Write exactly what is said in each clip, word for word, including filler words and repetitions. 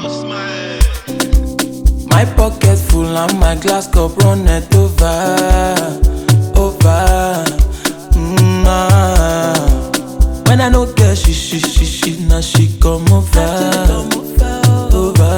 My pocket full and my glass cup runneth over, over. Mm, ah. When I no get she, she, she, she, now she come over, over.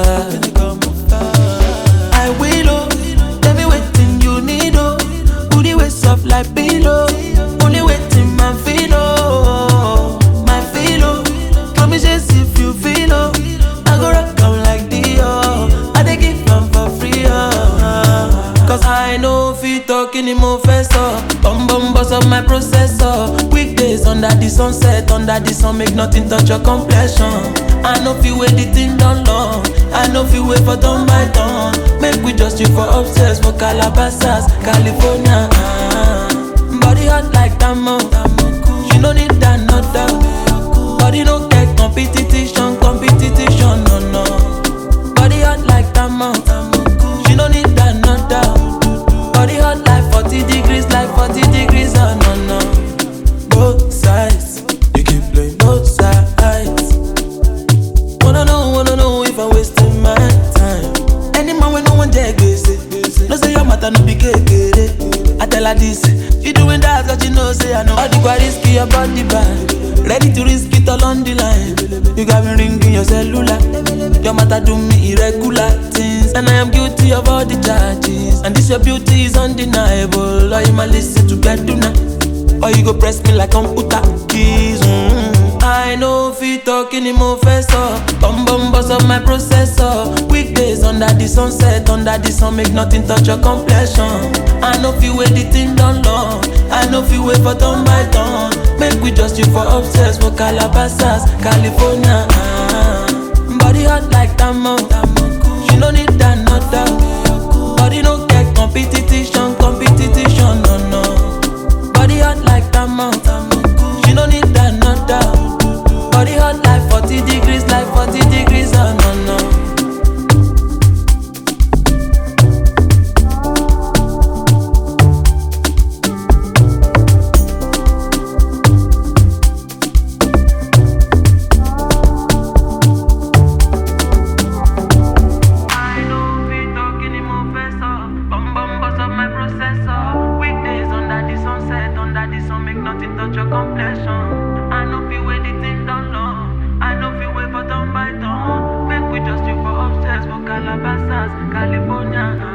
I will, oh, tell me waiting you need, oh. Put the waist up like pillow. Only waiting my feel, oh, my feel, oh. Promise just if you feel, oh. I go rock out like Dio. I dey give them for free, oh. Cause I know if you talk anymore, professor. Bum bum boss of my processor. Weekdays under the sunset, under the sun, make nothing touch your complexion. I know if you wait the thing done long. I know if you wait for turn by turn. Make we just you for upstairs for Calabasas, California. Body hot like Tamo. She no need another. Body no get competition, competition, no no. Body hot like Tamo. She no need another. Body hot like forty degrees, like forty degrees, oh no no. Both sides, you keep playing both sides. Wanna know, wanna know if I'm wasting my time. Any man when no one take it, no say your matter no be kekere. I tell her this, she doing that cause she know say I know. All the quite risky your body bad, ready to risk it all on the line. You got me ringing your cellular, your matter do me irregular things, and I am guilty of all the charges. And this your beauty is undeniable. Or you might listen to get to now, or you go press me like computer keys. Mm-hmm. I know if you talk anymore, professor. Bum bum boss of my processor. Weekdays under the sunset, under the sun, make nothing touch your complexion. I know if you wait the thing done long. I know if you wait for turn by turn. Make we just you for upstairs for Calabasas, California. Body hot like Tamo. She no need another. Body no get competition, competition, no no. Body hot like Tamo. She no need another. Body hot like forty degrees, like forty degrees, oh no no. Nothing touch your complexion. I know if you wait the thing done long. I know if you wait for turn by turn. Make we just you for upstairs for Calabasas, California.